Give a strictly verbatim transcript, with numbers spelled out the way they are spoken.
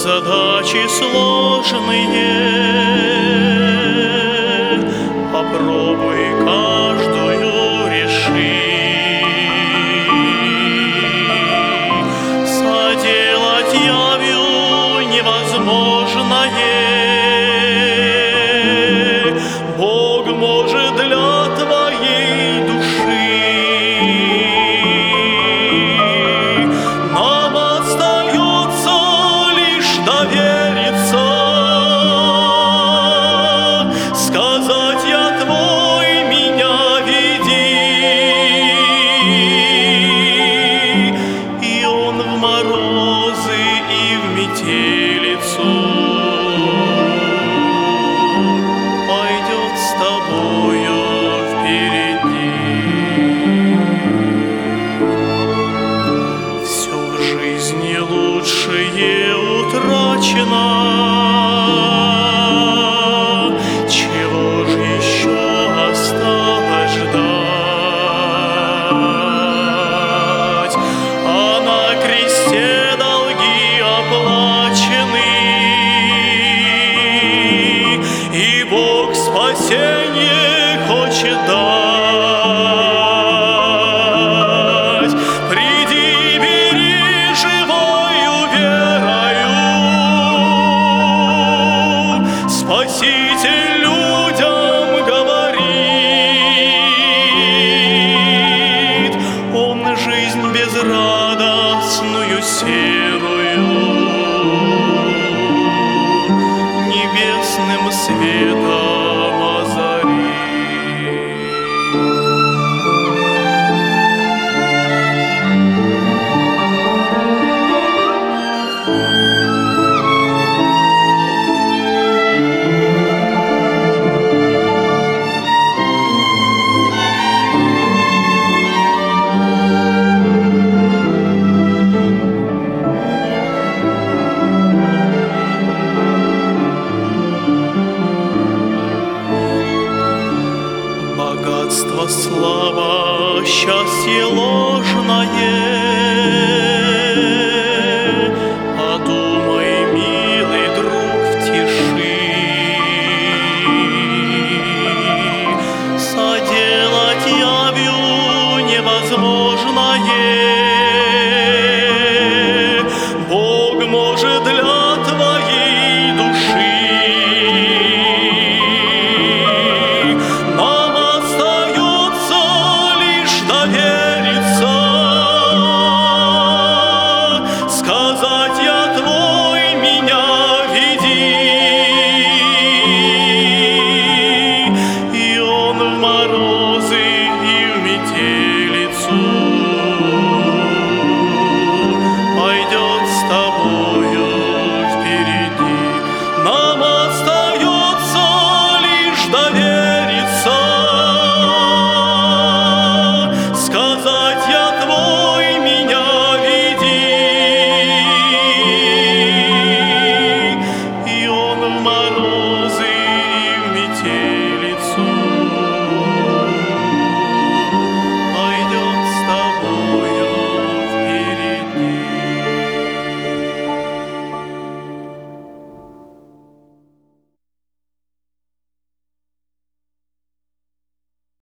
задачи сложные, попробуй каждую решить. Соделать явью невозможное Бог может для твоей души. Нам остается лишь довериться, сказать: я твой, меня веди. И Он в морозы и в метелицу пойдет с тобою впереди. Все в жизни лучшее утрачено, чего ж еще осталось ждать? А на кресте долги оплачены, и Бог спасение хочет дать. Приди, бери живою верою, Спаситель людям говорит. Он жизнь безрадостную серую небесным светом